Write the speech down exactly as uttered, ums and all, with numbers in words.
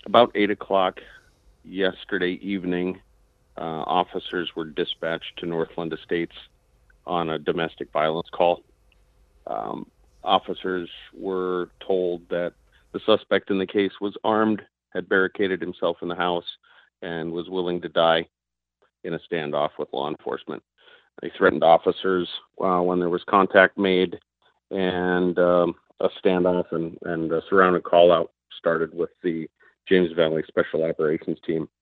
About eight o'clock yesterday evening, uh, officers were dispatched to Northland Estates on a domestic violence call. Um, Officers were told that the suspect in the case was armed, had barricaded himself in the house, and was willing to die in a standoff with law enforcement. They threatened officers uh, when there was contact made, and um, a standoff and, and a surrounding call out started with the James Valley Special Operations Team.